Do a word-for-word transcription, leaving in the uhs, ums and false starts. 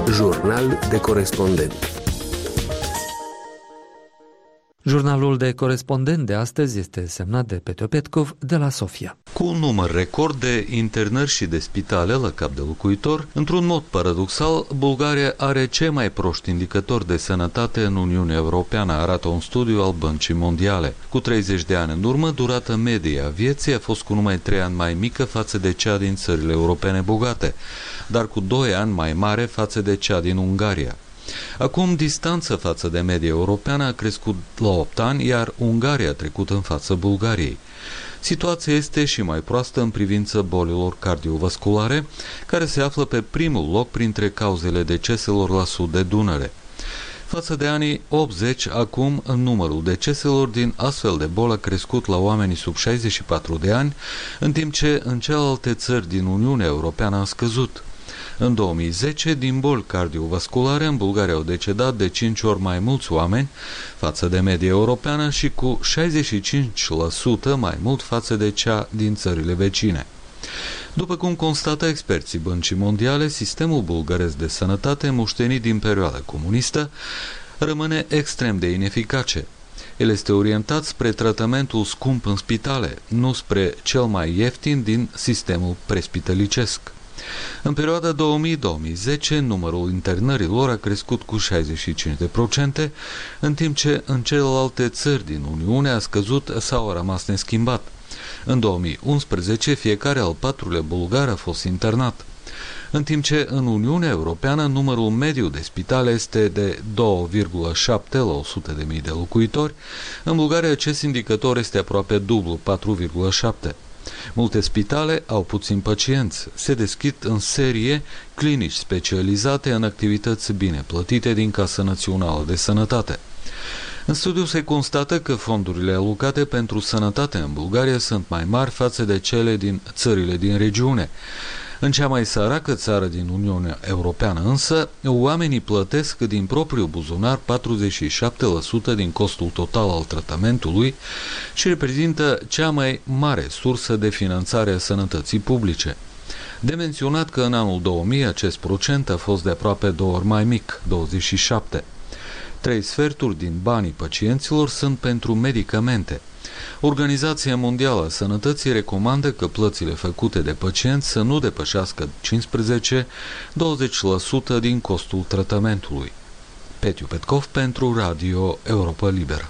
Jurnal de corespondent. Jurnalul de corespondent de astăzi este semnat de Petru Petkov de la Sofia. Cu un număr record de internări și de spitale la cap de locuitor, într-un mod paradoxal, Bulgaria are cei mai proști indicatori de sănătate în Uniunea Europeană, arată un studiu al Băncii Mondiale. Cu treizeci de ani în urmă, durata medie a vieții a fost cu numai trei ani mai mică față de cea din țările europene bogate, dar cu doi ani mai mare față de cea din Ungaria. Acum, distanța față de media europeană a crescut la opt ani, iar Ungaria a trecut în fața Bulgariei. Situația este și mai proastă în privința bolilor cardiovasculare, care se află pe primul loc printre cauzele deceselor la sud de Dunăre. Față de anii optzeci, acum numărul deceselor din astfel de boli a crescut la oamenii sub șaizeci și patru de ani, în timp ce în celelalte țări din Uniunea Europeană a scăzut. În două mii zece, din boli cardiovasculare, în Bulgaria au decedat de cinci ori mai mulți oameni față de media europeană și cu șaizeci și cinci la sută mai mult față de cea din țările vecine. După cum constată experții Băncii Mondiale, sistemul bulgaresc de sănătate, moștenit din perioada comunistă, rămâne extrem de ineficace. El este orientat spre tratamentul scump în spitale, nu spre cel mai ieftin din sistemul prespitalicesc. În perioada două mii - două mii zece, numărul internărilor a crescut cu șaizeci și cinci la sută, în timp ce în celelalte țări din Uniune a scăzut sau a rămas neschimbat. În două mii unsprezece, fiecare al patrulea bulgar a fost internat, în timp ce în Uniunea Europeană numărul mediu de spitale este de doi virgulă șapte la o sută de mii de locuitori. În Bulgaria acest indicator este aproape dublu, patru virgulă șapte. Multe spitale au puțini pacienți, se deschid în serie clinici specializate în activități bine plătite din Casa Națională de Sănătate. În studiu se constată că fondurile alocate pentru sănătate în Bulgaria sunt mai mari față de cele din țările din regiune. În cea mai săracă țară din Uniunea Europeană însă, oamenii plătesc din propriul buzunar patruzeci și șapte la sută din costul total al tratamentului și reprezintă cea mai mare sursă de finanțare a sănătății publice. De menționat că în anul două mii acest procent a fost de aproape două ori mai mic, douăzeci și șapte. Trei sferturi din banii pacienților sunt pentru medicamente. Organizația Mondială a Sănătății recomandă că plățile făcute de pacienți să nu depășească cincisprezece - douăzeci la sută din costul tratamentului. Petru Petkov pentru Radio Europa Liberă.